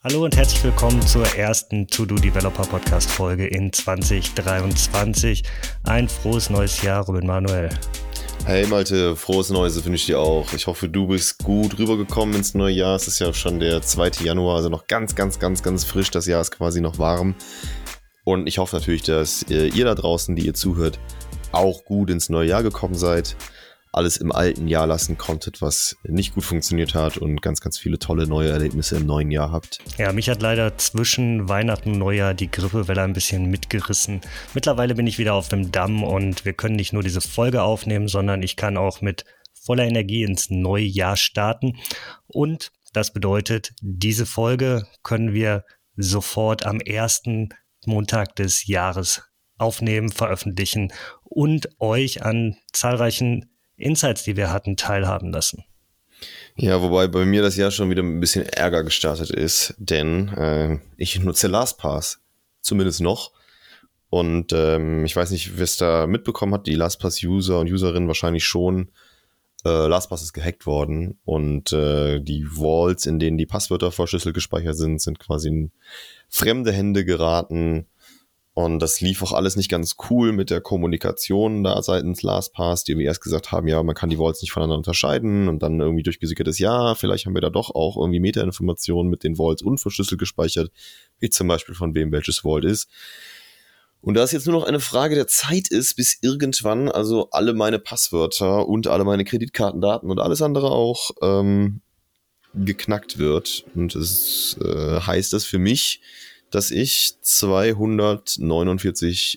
Hallo und herzlich willkommen zur ersten To-Do Developer Podcast Folge in 2023. Ein frohes neues Jahr, Robin Manuel. Hey Malte, frohes Neues wünsche ich dir auch. Ich hoffe, du bist gut rübergekommen ins neue Jahr. Es ist ja schon der 2. Januar, also noch ganz frisch. Das Jahr ist quasi noch warm. Und ich hoffe natürlich, dass ihr da draußen, die ihr zuhört, auch gut ins neue Jahr gekommen seid. Alles im alten Jahr lassen konntet, was nicht gut funktioniert hat und ganz viele tolle neue Erlebnisse im neuen Jahr habt. Ja, mich hat leider zwischen Weihnachten und Neujahr die Grippewelle ein bisschen mitgerissen. Mittlerweile bin ich wieder auf dem Damm und wir können nicht nur diese Folge aufnehmen, sondern ich kann auch mit voller Energie ins neue Jahr starten. Und das bedeutet, diese Folge können wir sofort am ersten Montag des Jahres aufnehmen, veröffentlichen und euch an zahlreichen Insights, die wir hatten, teilhaben lassen. Ja, wobei bei mir das Jahr schon wieder ein bisschen Ärger gestartet ist, denn ich nutze LastPass, zumindest noch. Und ich weiß nicht, wer es da mitbekommen hat, die LastPass-User und Userinnen wahrscheinlich schon. LastPass ist gehackt worden und die Vaults, in denen die Passwörter verschlüsselt gespeichert sind quasi in fremde Hände geraten. Und das lief auch alles nicht ganz cool mit der Kommunikation da seitens LastPass, die irgendwie erst gesagt haben, ja, man kann die Vaults nicht voneinander unterscheiden und dann irgendwie durchgesickertes, ja, vielleicht haben wir da doch auch irgendwie Metainformationen mit den Vaults unverschlüsselt gespeichert, wie zum Beispiel von wem welches Vault ist. Und da es jetzt nur noch eine Frage der Zeit ist, bis irgendwann also alle meine Passwörter und alle meine Kreditkartendaten und alles andere auch geknackt wird. Und das heißt das für mich, dass ich 449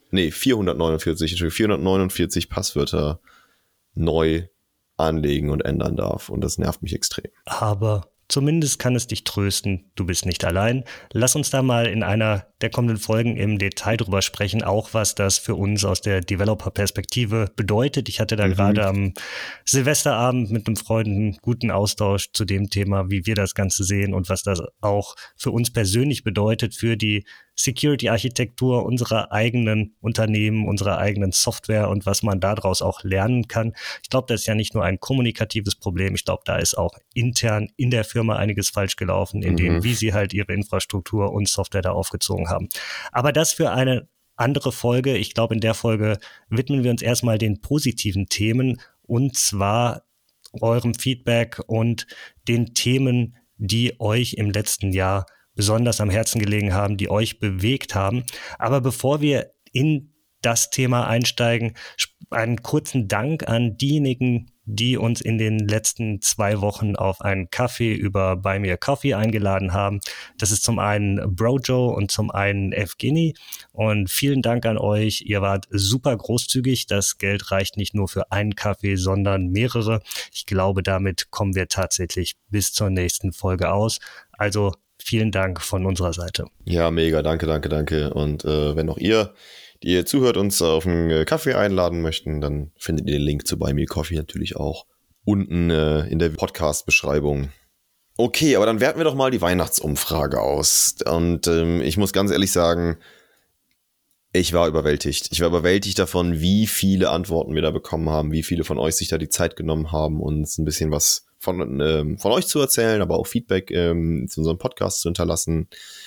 Passwörter neu anlegen und ändern darf. Und das nervt mich extrem. Aber zumindest kann es dich trösten, du bist nicht allein. Lass uns da mal in einer der kommenden Folgen im Detail drüber sprechen, auch was das für uns aus der Developer-Perspektive bedeutet. Ich hatte da gerade am Silvesterabend mit einem Freund einen guten Austausch zu dem Thema, wie wir das Ganze sehen und was das auch für uns persönlich bedeutet, für die Security-Architektur unserer eigenen Unternehmen, unserer eigenen Software und was man daraus auch lernen kann. Ich glaube, das ist ja nicht nur ein kommunikatives Problem. Ich glaube, da ist auch intern in der Firma einiges falsch gelaufen, in dem, wie sie halt ihre Infrastruktur und Software da aufgezogen haben. Aber das für eine andere Folge. Ich glaube, in der Folge widmen wir uns erstmal den positiven Themen und zwar eurem Feedback und den Themen, die euch im letzten Jahr besonders am Herzen gelegen haben, die euch bewegt haben. Aber bevor wir in das Thema einsteigen, einen kurzen Dank an diejenigen, die uns in den letzten 2 Wochen auf einen Kaffee über Buy Me a Coffee eingeladen haben. Das ist zum einen Brojo und zum einen Evgeny. Und vielen Dank an euch. Ihr wart super großzügig. Das Geld reicht nicht nur für einen Kaffee, sondern mehrere. Ich glaube, damit kommen wir tatsächlich bis zur nächsten Folge aus. Also vielen Dank von unserer Seite. Ja, mega, danke. Und wenn auch ihr, die ihr zuhört, uns auf einen Kaffee einladen möchten, dann findet ihr den Link zu Buy Me Coffee natürlich auch unten in der Podcast-Beschreibung. Okay, aber dann werten wir doch mal die Weihnachtsumfrage aus. Und ich muss ganz ehrlich sagen, ich war überwältigt. Ich war überwältigt davon, wie viele Antworten wir da bekommen haben, wie viele von euch sich da die Zeit genommen haben, uns ein bisschen was von euch zu erzählen, aber auch Feedback zu unserem Podcast zu hinterlassen.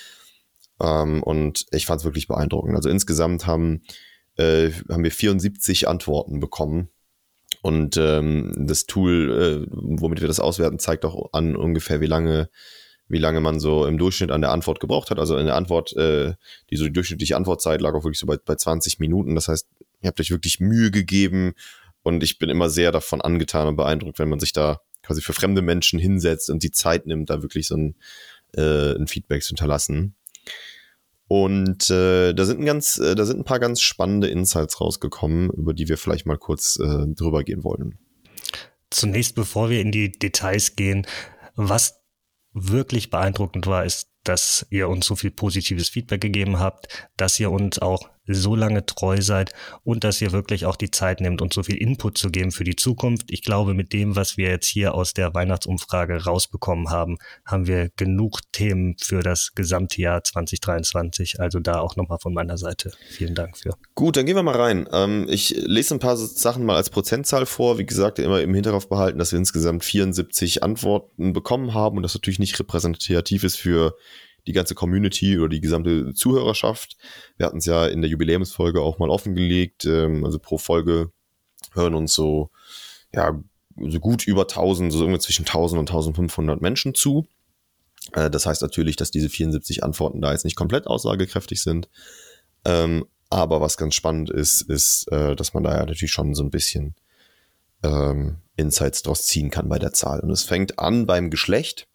Und ich fand es wirklich beeindruckend. Also insgesamt haben wir 74 Antworten bekommen. Und das Tool, womit wir das auswerten, zeigt auch an ungefähr, wie lange man so im Durchschnitt an der Antwort gebraucht hat. Also in der Antwort, die durchschnittliche Antwortzeit lag auch wirklich so bei 20 Minuten. Das heißt, ihr habt euch wirklich Mühe gegeben. Und ich bin immer sehr davon angetan und beeindruckt, wenn man sich da quasi für fremde Menschen hinsetzt und die Zeit nimmt, da wirklich so ein Feedback zu hinterlassen. Und da sind ein paar ganz spannende Insights rausgekommen, über die wir vielleicht mal kurz drüber gehen wollen. Zunächst, bevor wir in die Details gehen, was wirklich beeindruckend war, ist, dass ihr uns so viel positives Feedback gegeben habt, dass ihr uns auch so lange treu seid und dass ihr wirklich auch die Zeit nehmt, uns so viel Input zu geben für die Zukunft. Ich glaube, mit dem, was wir jetzt hier aus der Weihnachtsumfrage rausbekommen haben, haben wir genug Themen für das gesamte Jahr 2023. Also da auch nochmal von meiner Seite vielen Dank für. Gut, dann gehen wir mal rein. Ich lese ein paar Sachen mal als Prozentzahl vor. Wie gesagt, immer im Hinterkopf behalten, dass wir insgesamt 74 Antworten bekommen haben und das natürlich nicht repräsentativ ist für die ganze Community oder die gesamte Zuhörerschaft. Wir hatten es ja in der Jubiläumsfolge auch mal offengelegt. Also pro Folge hören uns so gut über 1000, so irgendwie zwischen 1000 und 1500 Menschen zu. Das heißt natürlich, dass diese 74 Antworten da jetzt nicht komplett aussagekräftig sind. Aber was ganz spannend ist, dass man da ja natürlich schon so ein bisschen Insights draus ziehen kann bei der Zahl. Und es fängt an beim Geschlecht.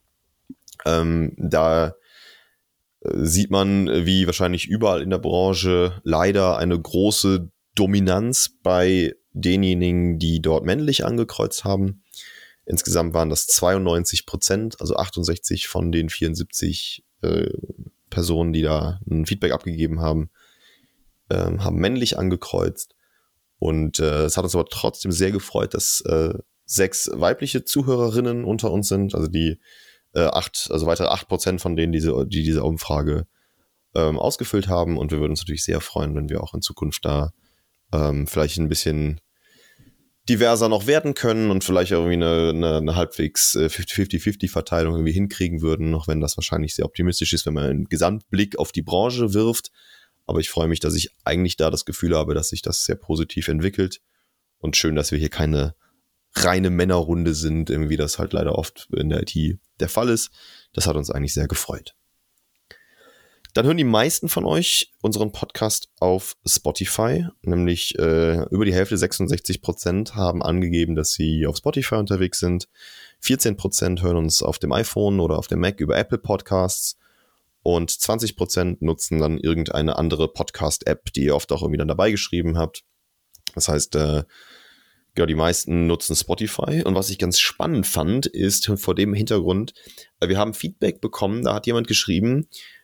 Da sieht man, wie wahrscheinlich überall in der Branche, leider eine große Dominanz bei denjenigen, die dort männlich angekreuzt haben. Insgesamt waren das 92%, also 68 von den 74 Personen, die da ein Feedback abgegeben haben, haben männlich angekreuzt. Und es hat uns aber trotzdem sehr gefreut, dass 6 weibliche Zuhörerinnen unter uns sind, also die weitere 8% von denen, die diese Umfrage ausgefüllt haben. Und wir würden uns natürlich sehr freuen, wenn wir auch in Zukunft da vielleicht ein bisschen diverser noch werden können und vielleicht irgendwie eine halbwegs 50-50-Verteilung irgendwie hinkriegen würden, auch wenn das wahrscheinlich sehr optimistisch ist, wenn man einen Gesamtblick auf die Branche wirft. Aber ich freue mich, dass ich eigentlich da das Gefühl habe, dass sich das sehr positiv entwickelt. Und schön, dass wir hier keine reine Männerrunde sind, wie das halt leider oft in der IT der Fall ist. Das hat uns eigentlich sehr gefreut. Dann hören die meisten von euch unseren Podcast auf Spotify, nämlich über die Hälfte, 66% haben angegeben, dass sie auf Spotify unterwegs sind. 14% hören uns auf dem iPhone oder auf dem Mac über Apple Podcasts und 20% nutzen dann irgendeine andere Podcast-App, die ihr oft auch irgendwie dann dabei geschrieben habt. Das heißt, die meisten nutzen Spotify. Und was ich ganz spannend fand, ist vor dem Hintergrund, wir haben Feedback bekommen, da hat jemand geschrieben,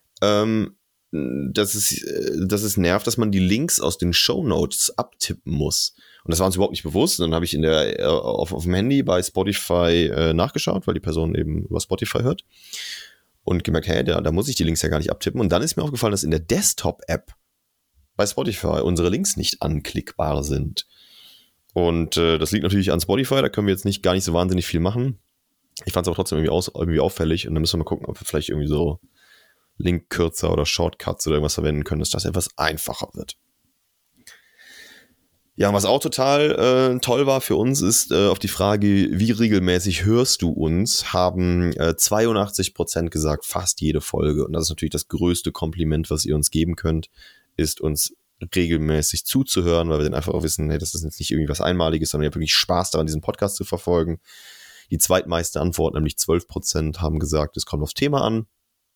dass es nervt, dass man die Links aus den Shownotes abtippen muss. Und das war uns überhaupt nicht bewusst. Und dann habe ich auf dem Handy bei Spotify nachgeschaut, weil die Person eben über Spotify hört. Und gemerkt, da muss ich die Links ja gar nicht abtippen. Und dann ist mir aufgefallen, dass in der Desktop-App bei Spotify unsere Links nicht anklickbar sind. Und das liegt natürlich an Spotify, da können wir jetzt gar nicht so wahnsinnig viel machen. Ich fand es aber trotzdem irgendwie auffällig. Und dann müssen wir mal gucken, ob wir vielleicht irgendwie so Linkkürzer oder Shortcuts oder irgendwas verwenden können, dass das etwas einfacher wird. Ja, was auch total toll war für uns, ist auf die Frage, wie regelmäßig hörst du uns, haben 82% gesagt, fast jede Folge. Und das ist natürlich das größte Kompliment, was ihr uns geben könnt, ist uns regelmäßig zuzuhören, weil wir dann einfach auch wissen, das ist jetzt nicht irgendwie was Einmaliges, sondern ihr habt wirklich Spaß daran, diesen Podcast zu verfolgen. Die zweitmeiste Antwort, nämlich 12%, haben gesagt, es kommt aufs Thema an.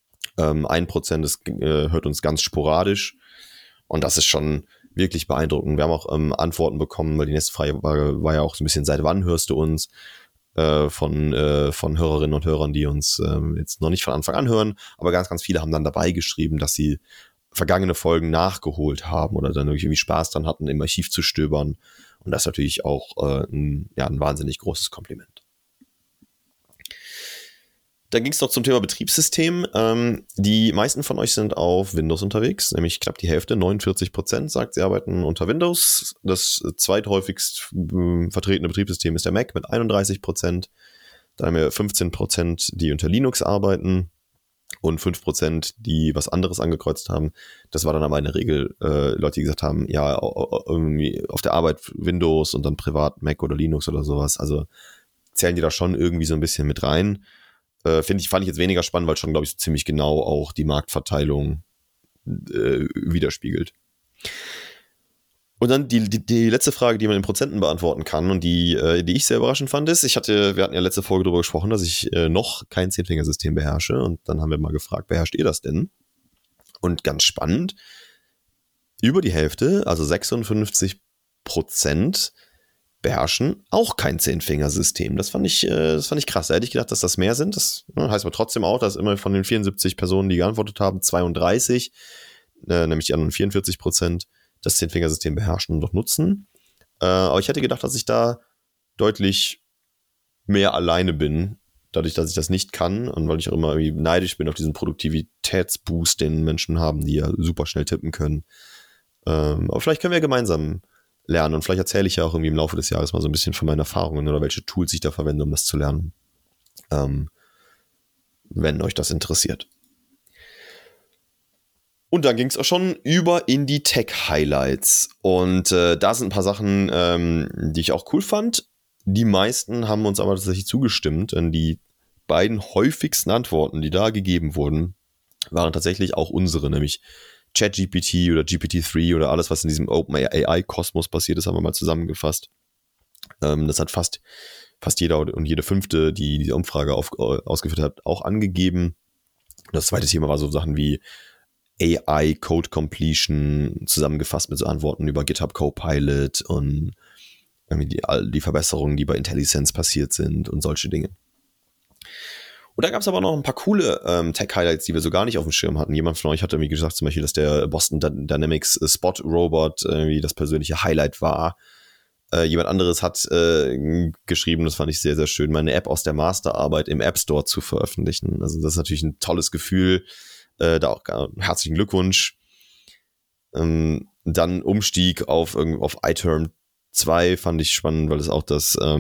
1% hört uns ganz sporadisch. Und das ist schon wirklich beeindruckend. Wir haben auch Antworten bekommen, weil die nächste Frage war ja auch so ein bisschen, seit wann hörst du uns? Von Hörerinnen und Hörern, die uns jetzt noch nicht von Anfang an hören. Aber ganz, ganz viele haben dann dabei geschrieben, dass sie vergangene Folgen nachgeholt haben oder dann irgendwie Spaß dran hatten, im Archiv zu stöbern. Und das ist natürlich auch ein wahnsinnig großes Kompliment. Dann ging es noch zum Thema Betriebssystem. Die meisten von euch sind auf Windows unterwegs, nämlich knapp die Hälfte, 49% sagt, sie arbeiten unter Windows. Das zweithäufigst vertretene Betriebssystem ist der Mac mit 31%. Dann haben wir 15%, die unter Linux arbeiten und 5%, die was anderes angekreuzt haben. Das war dann aber in der Regel Leute, die gesagt haben, ja, irgendwie auf der Arbeit Windows und dann privat Mac oder Linux oder sowas. Also zählen die da schon irgendwie so ein bisschen mit rein. Fand ich jetzt weniger spannend, weil schon, glaube ich, so ziemlich genau auch die Marktverteilung widerspiegelt. Und dann die letzte Frage, die man in Prozenten beantworten kann und die ich sehr überraschend fand, ist, wir hatten ja letzte Folge darüber gesprochen, dass ich noch kein Zehnfingersystem beherrsche und dann haben wir mal gefragt, beherrscht ihr das denn? Und ganz spannend, über die Hälfte, also 56%, beherrschen auch kein Zehnfingersystem. Das fand ich krass. Da hätte ich gedacht, dass das mehr sind. Das heißt aber trotzdem auch, dass immer von den 74 Personen, die geantwortet haben, 32, nämlich die anderen 44%, das 10-Fingersystem beherrschen und noch nutzen. Aber ich hätte gedacht, dass ich da deutlich mehr alleine bin, dadurch, dass ich das nicht kann und weil ich auch immer irgendwie neidisch bin auf diesen Produktivitätsboost, den Menschen haben, die ja super schnell tippen können. Aber vielleicht können wir gemeinsam lernen und vielleicht erzähle ich ja auch irgendwie im Laufe des Jahres mal so ein bisschen von meinen Erfahrungen oder welche Tools ich da verwende, um das zu lernen, wenn euch das interessiert. Und dann ging es auch schon über in die Tech-Highlights und da sind ein paar Sachen, die ich auch cool fand. Die meisten haben uns aber tatsächlich zugestimmt, denn die beiden häufigsten Antworten, die da gegeben wurden, waren tatsächlich auch unsere, nämlich ChatGPT oder GPT-3 oder alles, was in diesem OpenAI-Kosmos passiert ist, haben wir mal zusammengefasst. Das hat fast jeder und jede fünfte, die diese Umfrage ausgeführt hat, auch angegeben. Das zweite Thema war so Sachen wie AI Code Completion, zusammengefasst mit so Antworten über GitHub Copilot und die Verbesserungen, die bei IntelliSense passiert sind und solche Dinge. Und da gab es aber noch ein paar coole Tech-Highlights, die wir so gar nicht auf dem Schirm hatten. Jemand von euch hat irgendwie gesagt, zum Beispiel, dass der Boston Dynamics Spot-Robot irgendwie das persönliche Highlight war. Jemand anderes hat geschrieben, das fand ich sehr, sehr schön, meine App aus der Masterarbeit im App Store zu veröffentlichen. Also das ist natürlich ein tolles Gefühl. Da auch herzlichen Glückwunsch. Dann Umstieg auf iTerm 2 fand ich spannend, weil es auch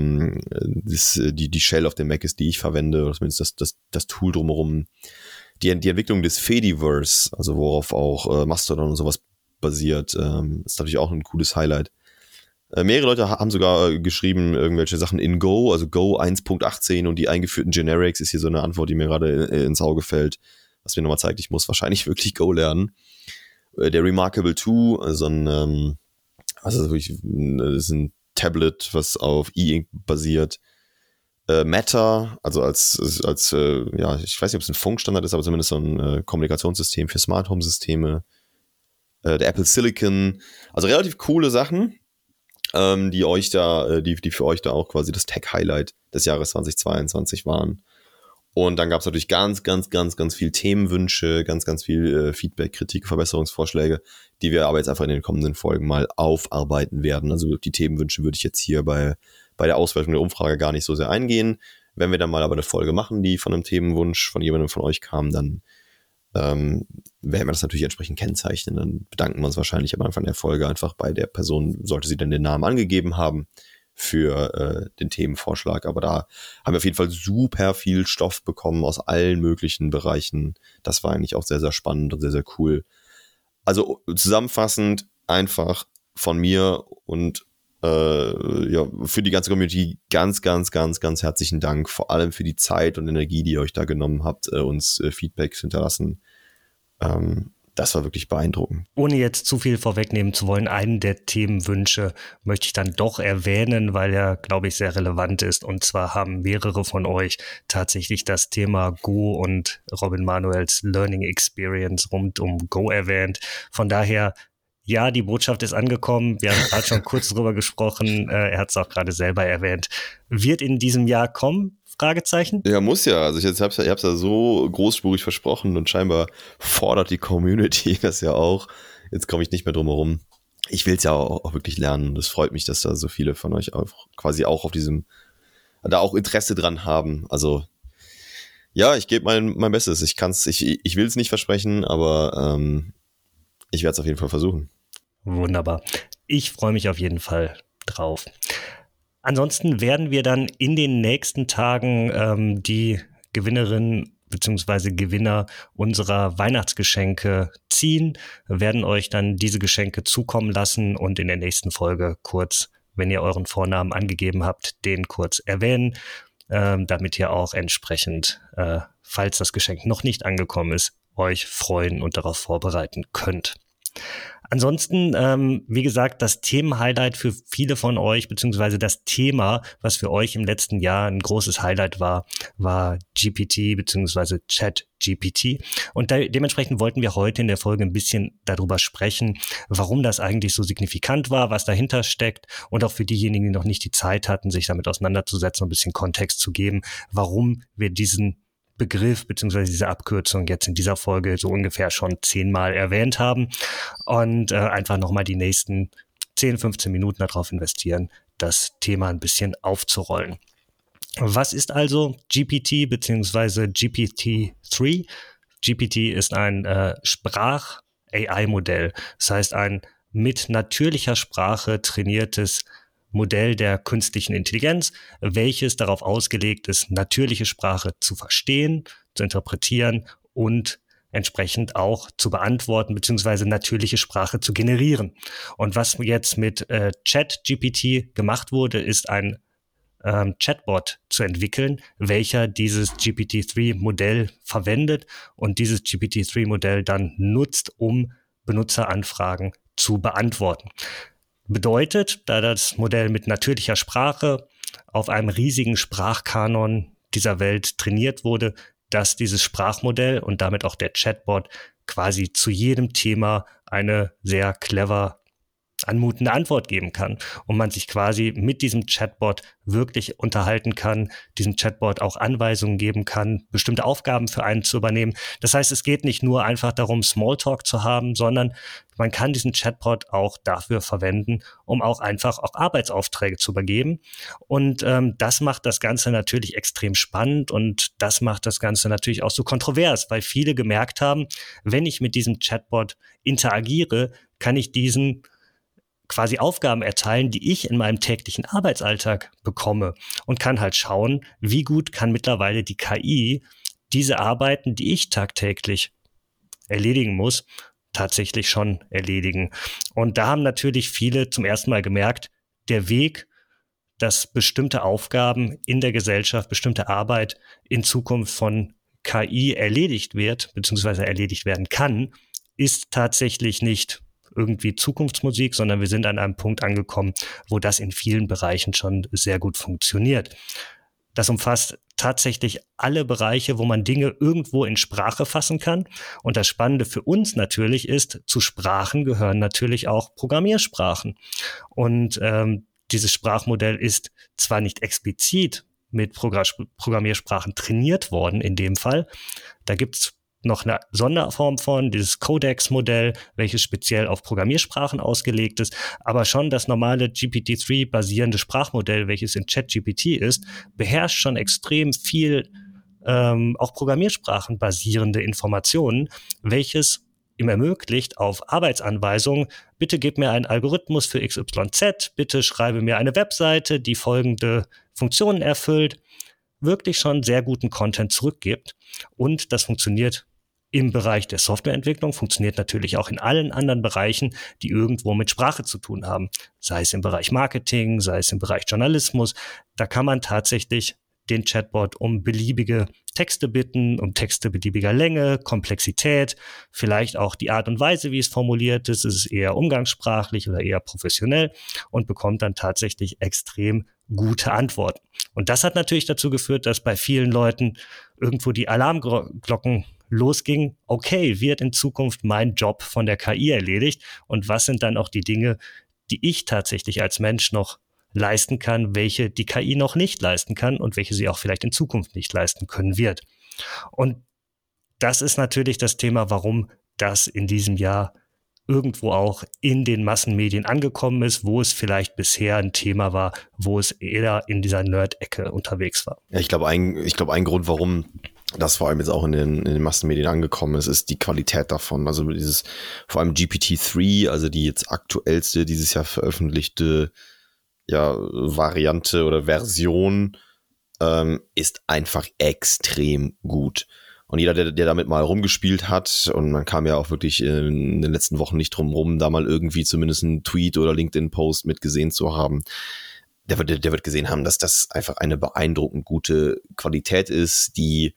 die Shell auf dem Mac ist, die ich verwende, oder zumindest das Tool drumherum. Die Entwicklung des Fediverse, also worauf auch Mastodon und sowas basiert, ist natürlich auch ein cooles Highlight. Mehrere Leute haben sogar geschrieben, irgendwelche Sachen in Go, also Go 1.18 und die eingeführten Generics ist hier so eine Antwort, die mir gerade ins Auge fällt, was mir nochmal zeigt, ich muss wahrscheinlich wirklich Go lernen. Der Remarkable 2, also das ist ein Tablet, was auf E-Ink basiert. Matter, also als ich weiß nicht, ob es ein Funkstandard ist, aber zumindest so ein Kommunikationssystem für Smart Home Systeme. Der Apple Silicon, also relativ coole Sachen, die für euch da auch quasi das Tech-Highlight des Jahres 2022 waren. Und dann gab es natürlich ganz, ganz, ganz, ganz viel Themenwünsche, ganz, ganz viel Feedback, Kritik, Verbesserungsvorschläge, die wir aber jetzt einfach in den kommenden Folgen mal aufarbeiten werden. Also die Themenwünsche würde ich jetzt hier bei der Auswertung der Umfrage gar nicht so sehr eingehen. Wenn wir dann mal aber eine Folge machen, die von einem Themenwunsch von jemandem von euch kam, dann werden wir das natürlich entsprechend kennzeichnen. Dann bedanken wir uns wahrscheinlich am Anfang der Folge einfach bei der Person, sollte sie denn den Namen angegeben haben, für den Themenvorschlag. Aber da haben wir auf jeden Fall super viel Stoff bekommen aus allen möglichen Bereichen. Das war eigentlich auch sehr, sehr spannend und sehr, sehr cool. Also zusammenfassend einfach von mir und für die ganze Community ganz, ganz, ganz, ganz herzlichen Dank. Vor allem für die Zeit und Energie, die ihr euch da genommen habt, uns Feedbacks hinterlassen. Das war wirklich beeindruckend. Ohne jetzt zu viel vorwegnehmen zu wollen, einen der Themenwünsche möchte ich dann doch erwähnen, weil er, glaube ich, sehr relevant ist. Und zwar haben mehrere von euch tatsächlich das Thema Go und Robin Manuels Learning Experience rund um Go erwähnt. Von daher, ja, die Botschaft ist angekommen. Wir haben gerade schon kurz drüber gesprochen. Er hat es auch gerade selber erwähnt. Wird in diesem Jahr kommen? Fragezeichen? Ja, muss ja. Also ich hab's ja so großspurig versprochen und scheinbar fordert die Community das ja auch. Jetzt komme ich nicht mehr drum herum. Ich will es ja auch wirklich lernen. Das freut mich, dass da so viele von euch quasi auch auf da auch Interesse dran haben. Also ja, ich gebe mein Bestes. Ich will es nicht versprechen, aber ich werde es auf jeden Fall versuchen. Wunderbar. Ich freue mich auf jeden Fall drauf. Ansonsten werden wir dann in den nächsten Tagen die Gewinnerin bzw. Gewinner unserer Weihnachtsgeschenke ziehen, werden euch dann diese Geschenke zukommen lassen und in der nächsten Folge kurz, wenn ihr euren Vornamen angegeben habt, den kurz erwähnen, damit ihr auch entsprechend, falls das Geschenk noch nicht angekommen ist, euch freuen und darauf vorbereiten könnt. Ansonsten, wie gesagt, das Themenhighlight für viele von euch, beziehungsweise das Thema, was für euch im letzten Jahr ein großes Highlight war GPT beziehungsweise ChatGPT. Und dementsprechend wollten wir heute in der Folge ein bisschen darüber sprechen, warum das eigentlich so signifikant war, was dahinter steckt und auch für diejenigen, die noch nicht die Zeit hatten, sich damit auseinanderzusetzen, ein bisschen Kontext zu geben, warum wir diesen Begriff bzw. diese Abkürzung jetzt in dieser Folge so ungefähr schon 10-mal erwähnt haben und einfach nochmal die nächsten 10, 15 Minuten darauf investieren, das Thema ein bisschen aufzurollen. Was ist also GPT bzw. GPT-3? GPT ist ein Sprach-AI-Modell, das heißt ein mit natürlicher Sprache trainiertes Modell der künstlichen Intelligenz, welches darauf ausgelegt ist, natürliche Sprache zu verstehen, zu interpretieren und entsprechend auch zu beantworten bzw. natürliche Sprache zu generieren. Und was jetzt mit ChatGPT gemacht wurde, ist ein Chatbot zu entwickeln, welcher dieses GPT-3-Modell verwendet und dieses GPT-3-Modell dann nutzt, um Benutzeranfragen zu beantworten. Bedeutet, da das Modell mit natürlicher Sprache auf einem riesigen Sprachkanon dieser Welt trainiert wurde, dass dieses Sprachmodell und damit auch der Chatbot quasi zu jedem Thema eine sehr clever anmutende Antwort geben kann und man sich quasi mit diesem Chatbot wirklich unterhalten kann, diesem Chatbot auch Anweisungen geben kann, bestimmte Aufgaben für einen zu übernehmen. Das heißt, es geht nicht nur einfach darum, Smalltalk zu haben, sondern man kann diesen Chatbot auch dafür verwenden, um auch einfach auch Arbeitsaufträge zu übergeben. Und das macht das Ganze natürlich extrem spannend und das macht das Ganze natürlich auch so kontrovers, weil viele gemerkt haben, wenn ich mit diesem Chatbot interagiere, kann ich diesen quasi Aufgaben erteilen, die ich in meinem täglichen Arbeitsalltag bekomme und kann halt schauen, wie gut kann mittlerweile die KI diese Arbeiten, die ich tagtäglich erledigen muss, tatsächlich schon erledigen. Und da haben natürlich viele zum ersten Mal gemerkt, der Weg, dass bestimmte Aufgaben in der Gesellschaft, bestimmte Arbeit in Zukunft von KI erledigt wird, beziehungsweise erledigt werden kann, ist tatsächlich nicht irgendwie Zukunftsmusik, sondern wir sind an einem Punkt angekommen, wo das in vielen Bereichen schon sehr gut funktioniert. Das umfasst tatsächlich alle Bereiche, wo man Dinge irgendwo in Sprache fassen kann. Und das Spannende für uns natürlich ist, zu Sprachen gehören natürlich auch Programmiersprachen. Und dieses Sprachmodell ist zwar nicht explizit mit Programmiersprachen trainiert worden in dem Fall, da gibt es noch eine Sonderform von, dieses Codex-Modell, welches speziell auf Programmiersprachen ausgelegt ist, aber schon das normale GPT-3-basierende Sprachmodell, welches in ChatGPT ist, beherrscht schon extrem viel auch Programmiersprachen basierende Informationen, welches ihm ermöglicht, auf Arbeitsanweisungen, bitte gib mir einen Algorithmus für XYZ, bitte schreibe mir eine Webseite, die folgende Funktionen erfüllt, wirklich schon sehr guten Content zurückgibt. Und das funktioniert im Bereich der Softwareentwicklung, funktioniert natürlich auch in allen anderen Bereichen, die irgendwo mit Sprache zu tun haben. Sei es im Bereich Marketing, sei es im Bereich Journalismus. Da kann man tatsächlich den Chatbot um beliebige Texte bitten, um Texte beliebiger Länge, Komplexität, vielleicht auch die Art und Weise, wie es formuliert ist. Ist es eher umgangssprachlich oder eher professionell und bekommt dann tatsächlich extrem gute Antworten. Und das hat natürlich dazu geführt, dass bei vielen Leuten irgendwo die Alarmglocken losgingen. Okay, wird in Zukunft mein Job von der KI erledigt? Und was sind dann auch die Dinge, die ich tatsächlich als Mensch noch leisten kann, welche die KI noch nicht leisten kann und welche sie auch vielleicht in Zukunft nicht leisten können wird. Und das ist natürlich das Thema, warum das in diesem Jahr irgendwo auch in den Massenmedien angekommen ist, wo es vielleicht bisher ein Thema war, wo es eher in dieser Nerd-Ecke unterwegs war. Ja, ich glaube, ein Grund, warum das vor allem jetzt auch in den Massenmedien angekommen ist die Qualität davon. Also dieses, vor allem GPT-3, also die jetzt aktuellste, dieses Jahr veröffentlichte Variante oder Version, ist einfach extrem gut. Und jeder, der damit mal rumgespielt hat, und man kam ja auch wirklich in den letzten Wochen nicht drum rum, da mal irgendwie zumindest einen Tweet oder LinkedIn-Post mitgesehen zu haben, der wird gesehen haben, dass das einfach eine beeindruckend gute Qualität ist, die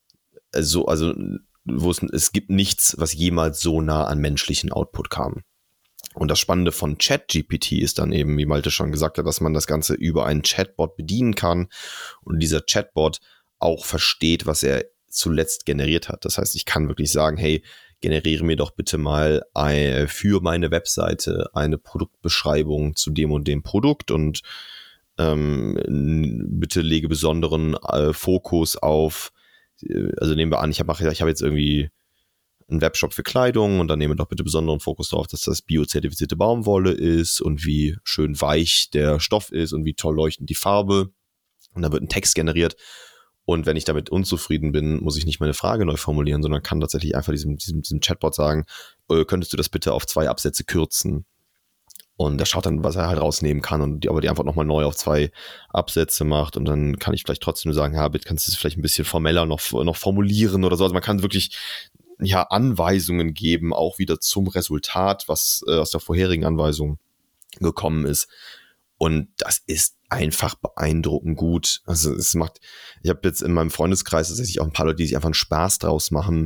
es gibt nichts, was jemals so nah an menschlichen Output kam. Und das Spannende von ChatGPT ist dann eben, wie Malte schon gesagt hat, dass man das Ganze über einen Chatbot bedienen kann und dieser Chatbot auch versteht, was er zuletzt generiert hat. Das heißt, ich kann wirklich sagen, hey, generiere mir doch bitte mal für meine Webseite eine Produktbeschreibung zu dem und dem Produkt und bitte lege besonderen Fokus auf also nehmen wir an, ich habe jetzt irgendwie einen Webshop für Kleidung und dann nehmen wir doch bitte besonderen Fokus darauf, dass das biozertifizierte Baumwolle ist und wie schön weich der Stoff ist und wie toll leuchtend die Farbe. Und da wird ein Text generiert. Und wenn ich damit unzufrieden bin, muss ich nicht meine Frage neu formulieren, sondern kann tatsächlich einfach diesem Chatbot sagen, könntest du das bitte auf 2 Absätze kürzen? Und der schaut dann, was er halt rausnehmen kann und aber die Antwort nochmal neu auf 2 Absätze macht und dann kann ich vielleicht trotzdem nur sagen, ja, bitte kannst du es vielleicht ein bisschen formeller noch formulieren oder so. Also man kann wirklich Anweisungen geben, auch wieder zum Resultat, was aus der vorherigen Anweisung gekommen ist. Und das ist einfach beeindruckend gut. Also ich habe jetzt in meinem Freundeskreis tatsächlich auch ein paar Leute, die sich einfach einen Spaß draus machen,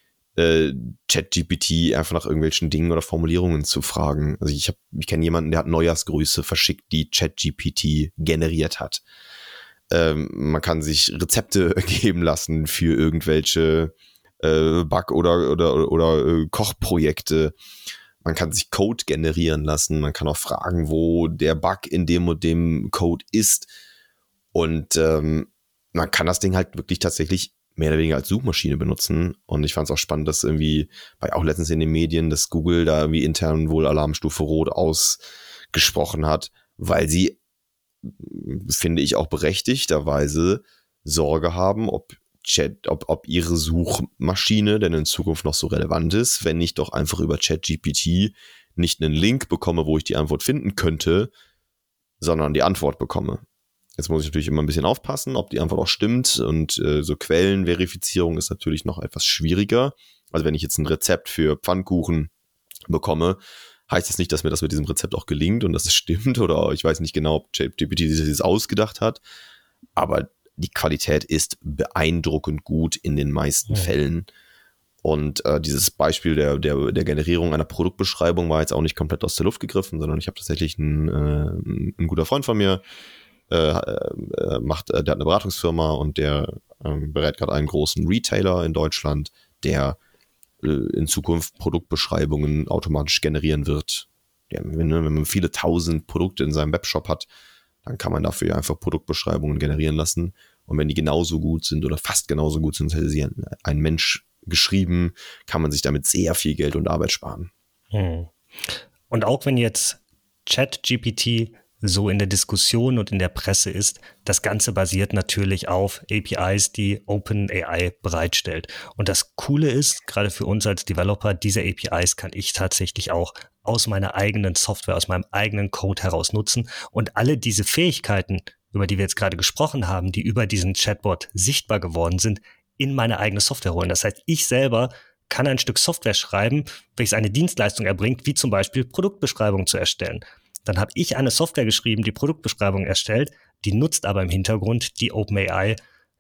ChatGPT einfach nach irgendwelchen Dingen oder Formulierungen zu fragen. Also ich kenne jemanden, der hat Neujahrsgrüße verschickt, die ChatGPT generiert hat. Man kann sich Rezepte geben lassen für irgendwelche Back- oder Kochprojekte. Man kann sich Code generieren lassen. Man kann auch fragen, wo der Bug in dem und dem Code ist. Und man kann das Ding halt wirklich tatsächlich mehr oder weniger als Suchmaschine benutzen. Und ich fand es auch spannend, dass irgendwie auch letztens in den Medien, dass Google da irgendwie intern wohl Alarmstufe Rot ausgesprochen hat, weil sie, finde ich auch berechtigterweise, Sorge haben, ob ihre Suchmaschine denn in Zukunft noch so relevant ist, wenn ich doch einfach über ChatGPT nicht einen Link bekomme, wo ich die Antwort finden könnte, sondern die Antwort bekomme. Jetzt muss ich natürlich immer ein bisschen aufpassen, ob die Antwort auch stimmt und so Quellenverifizierung ist natürlich noch etwas schwieriger. Also wenn ich jetzt ein Rezept für Pfannkuchen bekomme, heißt das nicht, dass mir das mit diesem Rezept auch gelingt und dass es stimmt oder ich weiß nicht genau, ob ChatGPT sich das ausgedacht hat, aber die Qualität ist beeindruckend gut in den meisten Fällen. Und dieses Beispiel der Generierung einer Produktbeschreibung war jetzt auch nicht komplett aus der Luft gegriffen, sondern ich habe tatsächlich ein guter Freund von mir, der hat eine Beratungsfirma und der berät gerade einen großen Retailer in Deutschland, der in Zukunft Produktbeschreibungen automatisch generieren wird. Ja, wenn man viele tausend Produkte in seinem Webshop hat, dann kann man dafür einfach Produktbeschreibungen generieren lassen. Und wenn die genauso gut sind oder fast genauso gut sind, hätte sie ein Mensch geschrieben, kann man sich damit sehr viel Geld und Arbeit sparen. Und auch wenn jetzt ChatGPT so in der Diskussion und in der Presse ist, das Ganze basiert natürlich auf APIs, die OpenAI bereitstellt. Und das Coole ist, gerade für uns als Developer, diese APIs kann ich tatsächlich auch aus meiner eigenen Software, aus meinem eigenen Code heraus nutzen. Und alle diese Fähigkeiten, über die wir jetzt gerade gesprochen haben, die über diesen Chatbot sichtbar geworden sind, in meine eigene Software holen. Das heißt, ich selber kann ein Stück Software schreiben, welches eine Dienstleistung erbringt, wie zum Beispiel Produktbeschreibungen zu erstellen. Dann habe ich eine Software geschrieben, die Produktbeschreibung erstellt, die nutzt aber im Hintergrund die OpenAI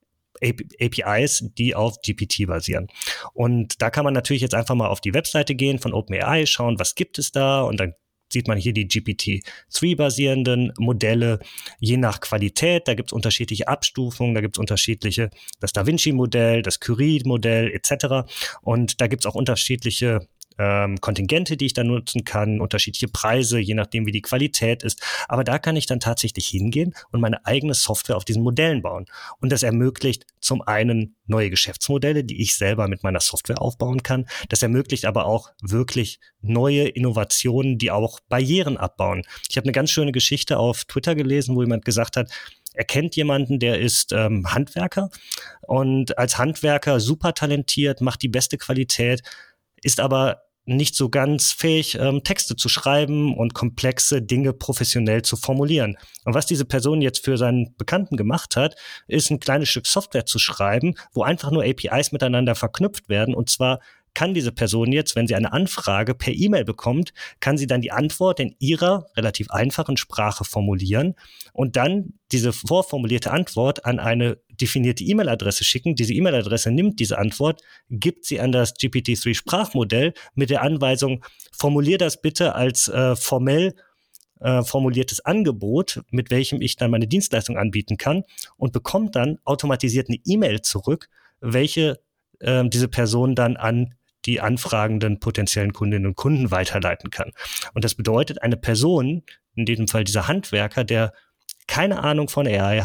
APIs, die auf GPT basieren. Und da kann man natürlich jetzt einfach mal auf die Webseite gehen von OpenAI, schauen, was gibt es da, und dann sieht man hier die GPT-3-basierenden Modelle, je nach Qualität. Da gibt es unterschiedliche Abstufungen, da gibt es unterschiedliche, das Da Vinci-Modell, das Curie-Modell etc. Und da gibt es auch unterschiedliche Kontingente, die ich dann nutzen kann, unterschiedliche Preise, je nachdem, wie die Qualität ist. Aber da kann ich dann tatsächlich hingehen und meine eigene Software auf diesen Modellen bauen. Und das ermöglicht zum einen neue Geschäftsmodelle, die ich selber mit meiner Software aufbauen kann. Das ermöglicht aber auch wirklich neue Innovationen, die auch Barrieren abbauen. Ich habe eine ganz schöne Geschichte auf Twitter gelesen, wo jemand gesagt hat, er kennt jemanden, der ist Handwerker und als Handwerker super talentiert, macht die beste Qualität, ist aber nicht so ganz fähig, Texte zu schreiben und komplexe Dinge professionell zu formulieren. Und was diese Person jetzt für seinen Bekannten gemacht hat, ist ein kleines Stück Software zu schreiben, wo einfach nur APIs miteinander verknüpft werden. Und zwar kann diese Person jetzt, wenn sie eine Anfrage per E-Mail bekommt, kann sie dann die Antwort in ihrer relativ einfachen Sprache formulieren und dann diese vorformulierte Antwort an eine definierte E-Mail-Adresse schicken. Diese E-Mail-Adresse nimmt diese Antwort, gibt sie an das GPT-3-Sprachmodell mit der Anweisung, formulier das bitte als formell formuliertes Angebot, mit welchem ich dann meine Dienstleistung anbieten kann, und bekommt dann automatisiert eine E-Mail zurück, welche diese Person dann an die anfragenden potenziellen Kundinnen und Kunden weiterleiten kann. Und das bedeutet, eine Person, in diesem Fall dieser Handwerker, der keine Ahnung von AI hat,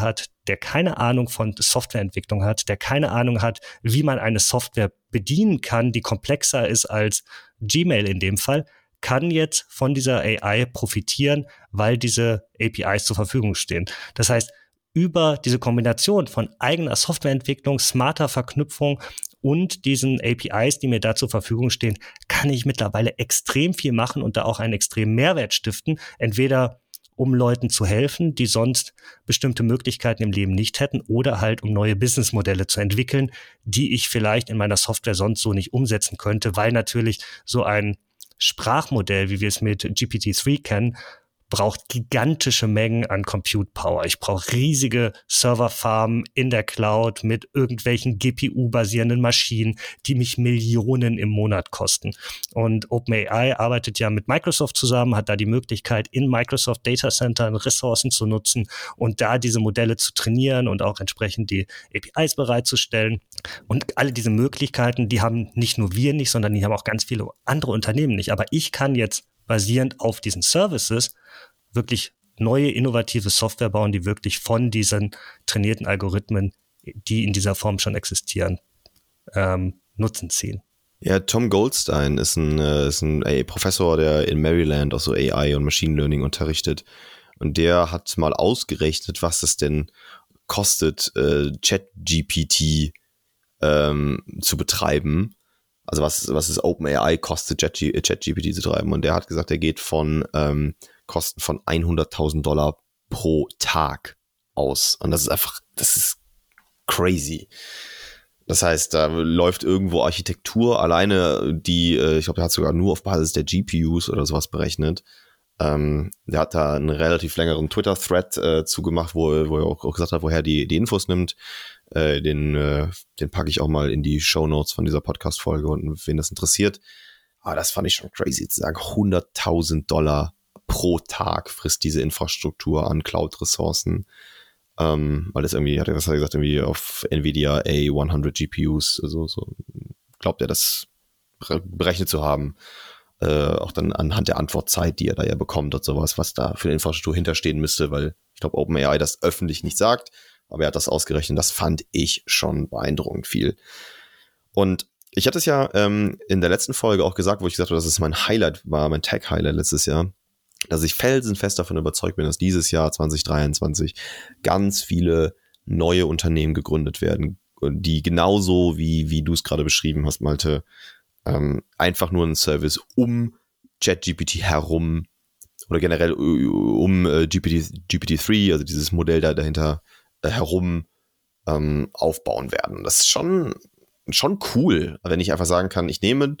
der keine Ahnung von Softwareentwicklung hat, der keine Ahnung hat, wie man eine Software bedienen kann, die komplexer ist als Gmail in dem Fall, kann jetzt von dieser AI profitieren, weil diese APIs zur Verfügung stehen. Das heißt, über diese Kombination von eigener Softwareentwicklung, smarter Verknüpfung und diesen APIs, die mir da zur Verfügung stehen, kann ich mittlerweile extrem viel machen und da auch einen extremen Mehrwert stiften. Entweder um Leuten zu helfen, die sonst bestimmte Möglichkeiten im Leben nicht hätten, oder halt um neue Businessmodelle zu entwickeln, die ich vielleicht in meiner Software sonst so nicht umsetzen könnte, weil natürlich so ein Sprachmodell, wie wir es mit GPT-3 kennen, braucht gigantische Mengen an Compute Power. Ich brauche riesige Serverfarmen in der Cloud mit irgendwelchen GPU-basierenden Maschinen, die mich Millionen im Monat kosten. Und OpenAI arbeitet ja mit Microsoft zusammen, hat da die Möglichkeit, in Microsoft Data Centern Ressourcen zu nutzen und da diese Modelle zu trainieren und auch entsprechend die APIs bereitzustellen. Und alle diese Möglichkeiten, die haben nicht nur wir nicht, sondern die haben auch ganz viele andere Unternehmen nicht. Aber ich kann jetzt basierend auf diesen Services wirklich neue, innovative Software bauen, die wirklich von diesen trainierten Algorithmen, die in dieser Form schon existieren, Nutzen ziehen. Ja, Tom Goldstein ist ein Professor, der in Maryland auch so AI und Machine Learning unterrichtet. Und der hat mal ausgerechnet, was es denn kostet, ChatGPT zu betreiben. Also was es OpenAI kostet, ChatGPT zu treiben. Und der hat gesagt, er geht von Kosten von $100.000 pro Tag aus. Und das ist crazy. Das heißt, da läuft irgendwo Architektur alleine, die, ich glaube, der hat sogar nur auf Basis der GPUs oder sowas berechnet. Der hat da einen relativ längeren Twitter-Thread zugemacht, wo er auch gesagt hat, woher die Infos nimmt. Den packe ich auch mal in die Shownotes von dieser Podcast-Folge und wen das interessiert. Aber das fand ich schon crazy zu sagen. $100.000 pro Tag frisst diese Infrastruktur an Cloud-Ressourcen. Weil das irgendwie, hat er gesagt, irgendwie auf NVIDIA A100 GPUs, so glaubt er das berechnet zu haben. Auch dann anhand der Antwortzeit, die er da ja bekommt und sowas, was da für eine Infrastruktur hinterstehen müsste, weil ich glaube, OpenAI das öffentlich nicht sagt, aber er hat das ausgerechnet. Das fand ich schon beeindruckend viel. Und ich hatte es ja in der letzten Folge auch gesagt, wo ich gesagt habe, dass es mein Highlight war, mein Tech-Highlight letztes Jahr, dass ich felsenfest davon überzeugt bin, dass dieses Jahr 2023 ganz viele neue Unternehmen gegründet werden, die genauso wie du es gerade beschrieben hast, Malte, einfach nur einen Service um ChatGPT herum oder generell um GPT-3, also dieses Modell da dahinter herum aufbauen werden. Das ist schon cool, wenn ich einfach sagen kann, ich nehme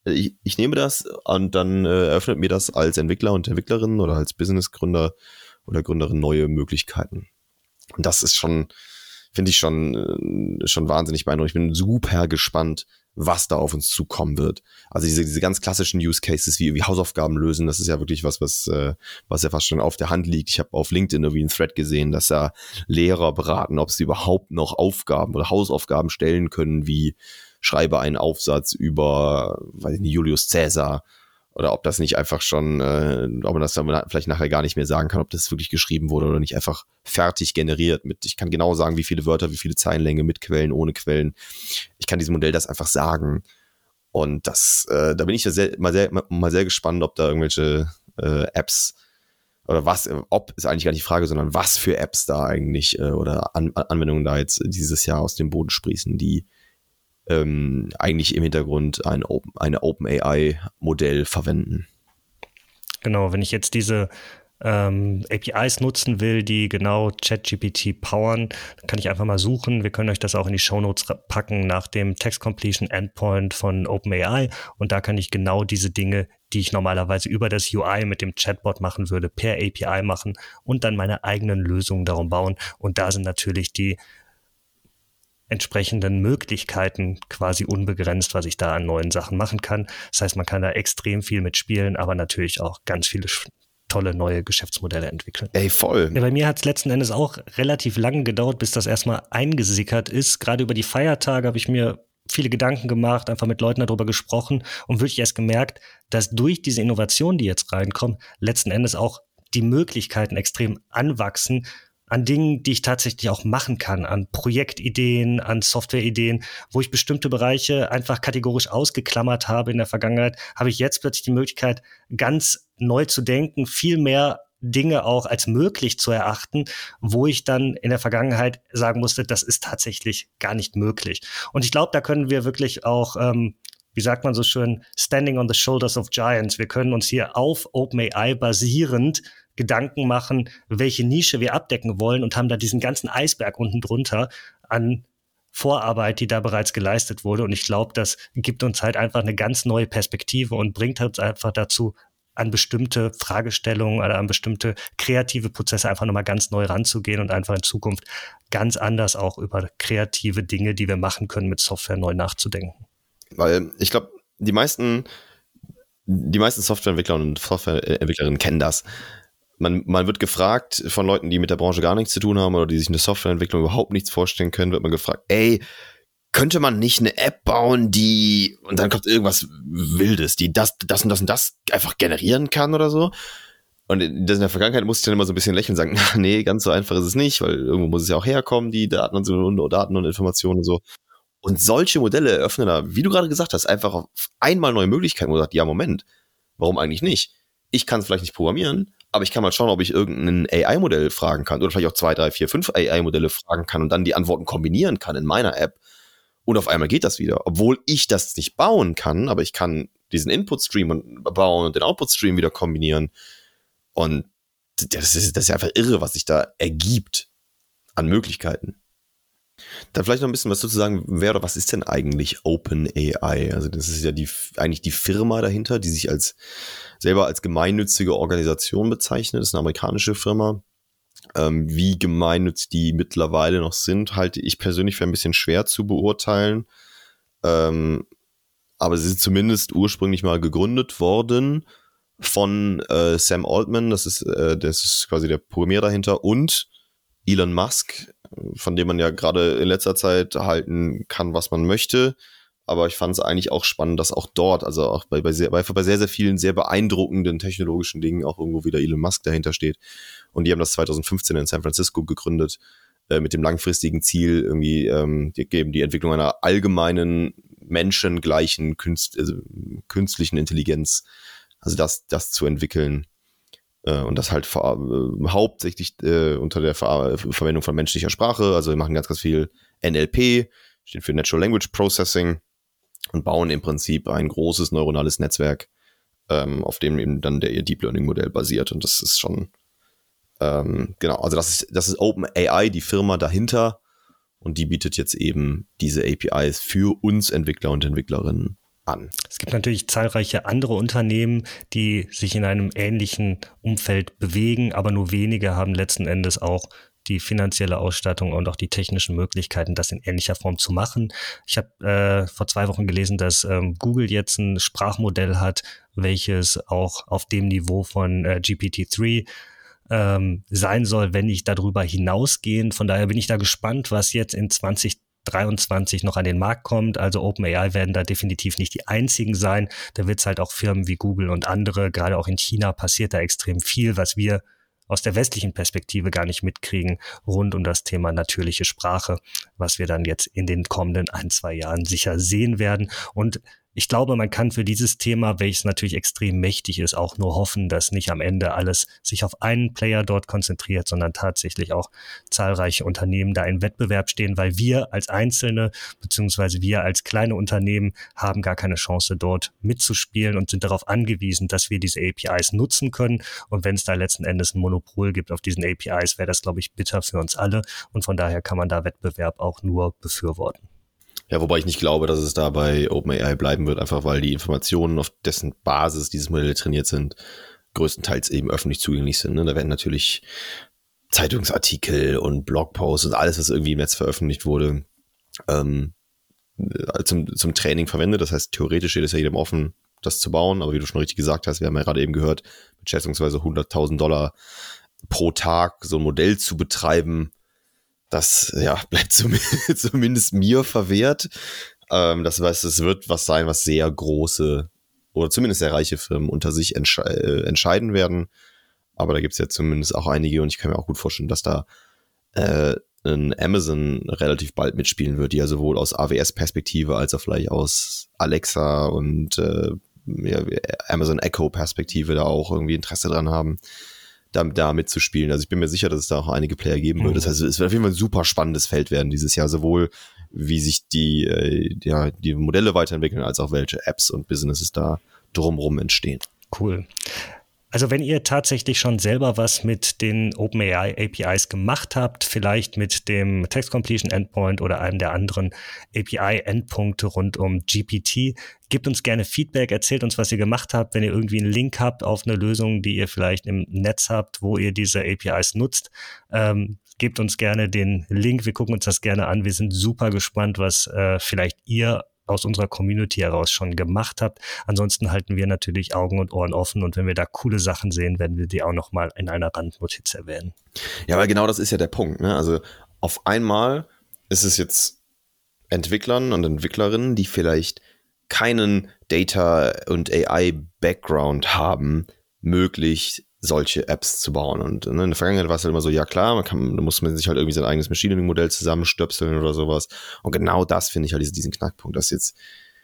das und dann eröffnet mir das als Entwickler und Entwicklerin oder als Businessgründer oder Gründerin neue Möglichkeiten. Und das ist finde ich schon wahnsinnig beeindruckend. Ich bin super gespannt, was da auf uns zukommen wird. Also diese ganz klassischen Use Cases wie Hausaufgaben lösen, das ist ja wirklich was ja fast schon auf der Hand liegt. Ich habe auf LinkedIn irgendwie einen Thread gesehen, dass da Lehrer beraten, ob sie überhaupt noch Aufgaben oder Hausaufgaben stellen können, wie schreibe einen Aufsatz über, weiß ich nicht, Julius Caesar, oder ob das nicht einfach schon, ob man das dann vielleicht nachher gar nicht mehr sagen kann, ob das wirklich geschrieben wurde oder nicht einfach fertig generiert ich kann genau sagen, wie viele Wörter, wie viele Zeilenlänge, mit Quellen, ohne Quellen. Ich kann diesem Modell das einfach sagen. Und das, da bin ich ja mal sehr gespannt, ob da irgendwelche Apps oder ob ist eigentlich gar nicht die Frage, sondern was für Apps da eigentlich oder Anwendungen da jetzt dieses Jahr aus dem Boden sprießen, die eigentlich im Hintergrund eine OpenAI-Modell verwenden. Genau, wenn ich jetzt diese APIs nutzen will, die genau ChatGPT powern, dann kann ich einfach mal suchen. Wir können euch das auch in die Shownotes packen nach dem Text Completion Endpoint von OpenAI, und da kann ich genau diese Dinge, die ich normalerweise über das UI mit dem Chatbot machen würde, per API machen und dann meine eigenen Lösungen darum bauen. Und da sind natürlich die entsprechenden Möglichkeiten quasi unbegrenzt, was ich da an neuen Sachen machen kann. Das heißt, man kann da extrem viel mitspielen, aber natürlich auch ganz viele tolle neue Geschäftsmodelle entwickeln. Ey, voll. Ja, bei mir hat es letzten Endes auch relativ lange gedauert, bis das erstmal eingesickert ist. Gerade über die Feiertage habe ich mir viele Gedanken gemacht, einfach mit Leuten darüber gesprochen und wirklich erst gemerkt, dass durch diese Innovationen, die jetzt reinkommen, letzten Endes auch die Möglichkeiten extrem anwachsen, an Dingen, die ich tatsächlich auch machen kann, an Projektideen, an Softwareideen, wo ich bestimmte Bereiche einfach kategorisch ausgeklammert habe in der Vergangenheit, habe ich jetzt plötzlich die Möglichkeit, ganz neu zu denken, viel mehr Dinge auch als möglich zu erachten, wo ich dann in der Vergangenheit sagen musste, das ist tatsächlich gar nicht möglich. Und ich glaube, da können wir wirklich auch, wie sagt man so schön, standing on the shoulders of giants. Wir können uns hier auf OpenAI basierend Gedanken machen, welche Nische wir abdecken wollen und haben da diesen ganzen Eisberg unten drunter an Vorarbeit, die da bereits geleistet wurde. Und ich glaube, das gibt uns halt einfach eine ganz neue Perspektive und bringt uns einfach dazu, an bestimmte Fragestellungen oder an bestimmte kreative Prozesse einfach nochmal ganz neu ranzugehen und einfach in Zukunft ganz anders auch über kreative Dinge, die wir machen können, mit Software neu nachzudenken. Weil ich glaube, die meisten Softwareentwickler und Softwareentwicklerinnen kennen das. Man wird gefragt von Leuten, die mit der Branche gar nichts zu tun haben oder die sich eine Softwareentwicklung überhaupt nichts vorstellen können, wird man gefragt, ey, könnte man nicht eine App bauen, die, und dann kommt irgendwas Wildes, die das und das einfach generieren kann oder so? Und in der Vergangenheit musste ich dann immer so ein bisschen lächeln und sagen, nee, ganz so einfach ist es nicht, weil irgendwo muss es ja auch herkommen, die Daten und so, Daten und Informationen und so. Und solche Modelle eröffnen da, wie du gerade gesagt hast, einfach auf einmal neue Möglichkeiten, wo man sagt, ja, Moment, warum eigentlich nicht? Ich kann es vielleicht nicht programmieren, aber ich kann mal schauen, ob ich irgendein AI-Modell fragen kann oder vielleicht auch 2, 3, 4, 5 AI-Modelle fragen kann und dann die Antworten kombinieren kann in meiner App. Und auf einmal geht das wieder, obwohl ich das nicht bauen kann, aber ich kann diesen Input-Stream bauen und den Output-Stream wieder kombinieren. Und das ist einfach irre, was sich da ergibt an Möglichkeiten. Dann vielleicht noch ein bisschen was dazu sagen, wer oder was ist denn eigentlich OpenAI? Also das ist ja eigentlich die Firma dahinter, die sich selber als gemeinnützige Organisation bezeichnet. Das ist eine amerikanische Firma. Wie gemeinnützig die mittlerweile noch sind, halte ich persönlich für ein bisschen schwer zu beurteilen. Aber sie sind zumindest ursprünglich mal gegründet worden von Sam Altman, das ist quasi der Programmierer dahinter, und Elon Musk, von dem man ja gerade in letzter Zeit halten kann, was man möchte. Aber ich fand es eigentlich auch spannend, dass auch dort, also auch bei sehr, sehr vielen sehr beeindruckenden technologischen Dingen auch irgendwo wieder Elon Musk dahinter steht. Und die haben das 2015 in San Francisco gegründet, mit dem langfristigen Ziel, irgendwie die Entwicklung einer allgemeinen, menschengleichen, künstlichen Intelligenz, also das zu entwickeln. Und das halt hauptsächlich unter der Verwendung von menschlicher Sprache. Also wir machen ganz, ganz viel NLP, steht für Natural Language Processing, und bauen im Prinzip ein großes neuronales Netzwerk, auf dem eben dann ihr Deep Learning Modell basiert. Und das ist schon genau, also das ist OpenAI, die Firma dahinter, und die bietet jetzt eben diese APIs für uns Entwickler und Entwicklerinnen an. Es gibt natürlich zahlreiche andere Unternehmen, die sich in einem ähnlichen Umfeld bewegen, aber nur wenige haben letzten Endes auch die finanzielle Ausstattung und auch die technischen Möglichkeiten, das in ähnlicher Form zu machen. Ich habe vor 2 Wochen gelesen, dass Google jetzt ein Sprachmodell hat, welches auch auf dem Niveau von GPT-3 sein soll, wenn nicht darüber hinausgehen. Von daher bin ich da gespannt, was jetzt in 2023 noch an den Markt kommt. Also OpenAI werden da definitiv nicht die einzigen sein. Da wird es halt auch Firmen wie Google und andere, gerade auch in China passiert da extrem viel, was wir aus der westlichen Perspektive gar nicht mitkriegen, rund um das Thema natürliche Sprache, was wir dann jetzt in den kommenden 1, 2 Jahren sicher sehen werden. Und ich glaube, man kann für dieses Thema, welches natürlich extrem mächtig ist, auch nur hoffen, dass nicht am Ende alles sich auf einen Player dort konzentriert, sondern tatsächlich auch zahlreiche Unternehmen da in Wettbewerb stehen, weil wir als Einzelne beziehungsweise wir als kleine Unternehmen haben gar keine Chance dort mitzuspielen und sind darauf angewiesen, dass wir diese APIs nutzen können. Und wenn es da letzten Endes ein Monopol gibt auf diesen APIs, wäre das, glaube ich, bitter für uns alle. Und von daher kann man da Wettbewerb auch nur befürworten. Ja, wobei ich nicht glaube, dass es da bei OpenAI bleiben wird, einfach weil die Informationen, auf dessen Basis dieses Modell trainiert sind, größtenteils eben öffentlich zugänglich sind. Ne? Da werden natürlich Zeitungsartikel und Blogposts und alles, was irgendwie im Netz veröffentlicht wurde, zum Training verwendet. Das heißt, theoretisch steht es ja jedem offen, das zu bauen. Aber wie du schon richtig gesagt hast, wir haben ja gerade eben gehört, mit schätzungsweise $100.000 pro Tag so ein Modell zu betreiben, das bleibt zumindest mir verwehrt. Das heißt, es wird was sein, was sehr große oder zumindest sehr reiche Firmen unter sich entscheiden werden. Aber da gibt es ja zumindest auch einige, und ich kann mir auch gut vorstellen, dass da ein Amazon relativ bald mitspielen wird, die ja sowohl aus AWS-Perspektive als auch vielleicht aus Alexa und Amazon Echo-Perspektive da auch irgendwie Interesse dran haben, da mitzuspielen. Also ich bin mir sicher, dass es da auch einige Player geben wird. Das heißt, es wird auf jeden Fall ein super spannendes Feld werden dieses Jahr, sowohl wie sich die Modelle weiterentwickeln, als auch welche Apps und Businesses da drumherum entstehen. Cool. Also wenn ihr tatsächlich schon selber was mit den OpenAI APIs gemacht habt, vielleicht mit dem Text Completion Endpoint oder einem der anderen API Endpunkte rund um GPT, gebt uns gerne Feedback, erzählt uns, was ihr gemacht habt. Wenn ihr irgendwie einen Link habt auf eine Lösung, die ihr vielleicht im Netz habt, wo ihr diese APIs nutzt, gebt uns gerne den Link. Wir gucken uns das gerne an. Wir sind super gespannt, was vielleicht ihr aus unserer Community heraus schon gemacht habt. Ansonsten halten wir natürlich Augen und Ohren offen und wenn wir da coole Sachen sehen, werden wir die auch nochmal in einer Randnotiz erwähnen. Ja, weil genau das ist ja der Punkt, ne? Also auf einmal ist es jetzt Entwicklern und Entwicklerinnen, die vielleicht keinen Data- und AI-Background haben, möglich solche Apps zu bauen. Und in der Vergangenheit war es halt immer so, ja klar, da muss man sich halt irgendwie sein eigenes Machine Learning Modell zusammenstöpseln oder sowas. Und genau das finde ich halt diesen Knackpunkt, dass jetzt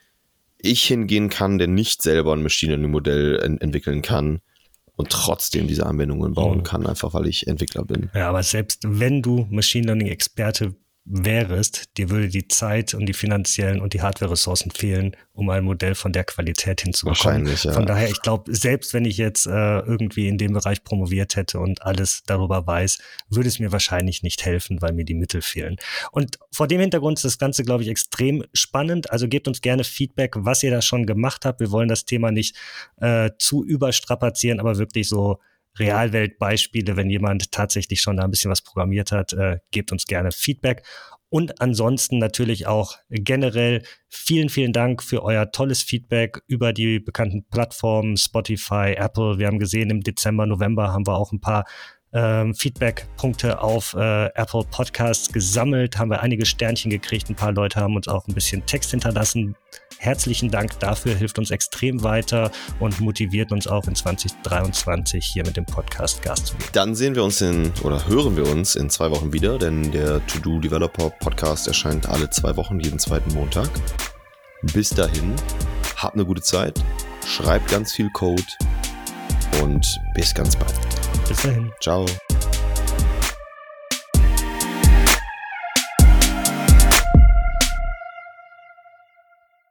ich hingehen kann, der nicht selber ein Machine Learning Modell entwickeln kann und trotzdem diese Anwendungen bauen kann, einfach weil ich Entwickler bin. Ja, aber selbst wenn du Machine Learning Experte wärst, dir würde die Zeit und die finanziellen und die Hardware-Ressourcen fehlen, um ein Modell von der Qualität hinzubekommen. Wahrscheinlich, ja. Von daher, ich glaube, selbst wenn ich jetzt irgendwie in dem Bereich promoviert hätte und alles darüber weiß, würde es mir wahrscheinlich nicht helfen, weil mir die Mittel fehlen. Und vor dem Hintergrund ist das Ganze, glaube ich, extrem spannend. Also gebt uns gerne Feedback, was ihr da schon gemacht habt. Wir wollen das Thema nicht zu überstrapazieren, aber wirklich so Realweltbeispiele, wenn jemand tatsächlich schon da ein bisschen was programmiert hat, gebt uns gerne Feedback. Und ansonsten natürlich auch generell vielen, vielen Dank für euer tolles Feedback über die bekannten Plattformen Spotify, Apple. Wir haben gesehen, im Dezember, November haben wir auch ein paar Feedback-Punkte auf Apple Podcasts gesammelt, haben wir einige Sternchen gekriegt, ein paar Leute haben uns auch ein bisschen Text hinterlassen. Herzlichen Dank dafür, hilft uns extrem weiter und motiviert uns auch in 2023 hier mit dem Podcast Gas zu geben. Dann sehen wir uns hören wir uns in 2 Wochen wieder, denn der To-Do Developer Podcast erscheint alle 2 Wochen, jeden zweiten Montag. Bis dahin, habt eine gute Zeit, schreibt ganz viel Code und bis ganz bald. Bis dahin. Ciao.